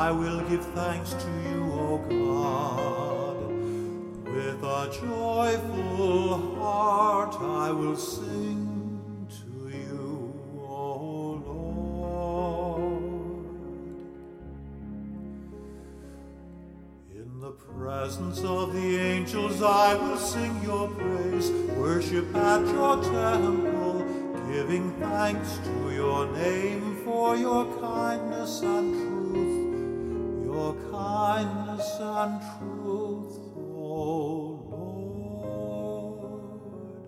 I will give thanks to you, O God. With a joyful heart I will sing to you, O Lord. In the presence of the angels I will sing your praise, worship at your temple, giving thanks to your name for your kindness and truth, your kindness and truth, O Lord.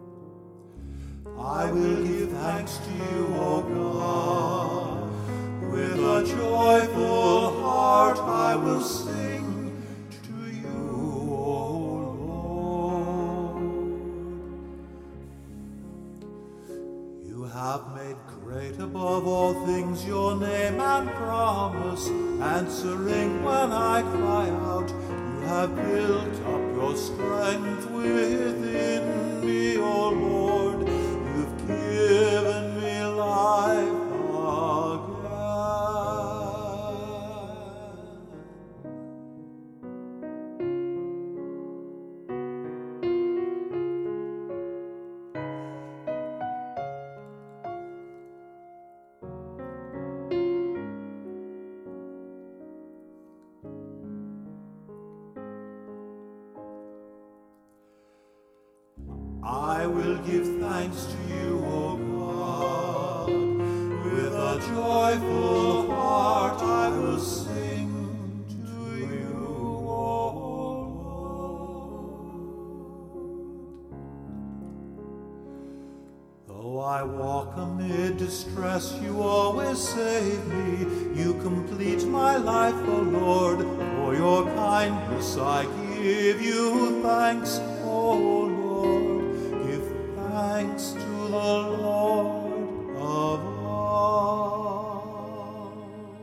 I will give thanks to you, O God. With a joyful heart I will sing to you, O Lord. You have made great above all things your name and promise, answering when I cry out. You have built up your strength within me, O Lord. You've given me life again. I will give thanks to you, O God. With a joyful heart I will sing to you, O Lord. Though I walk amid distress, you always save me. You complete my life, O Lord. For your kindness I give you thanks, O Lord. Thanks to the Lord of all.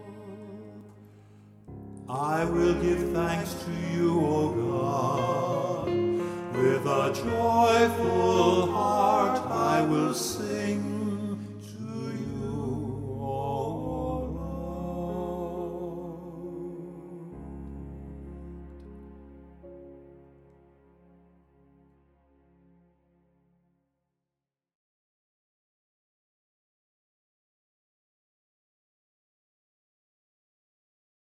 I will give thanks to you, O God. With a joyful heart I will sing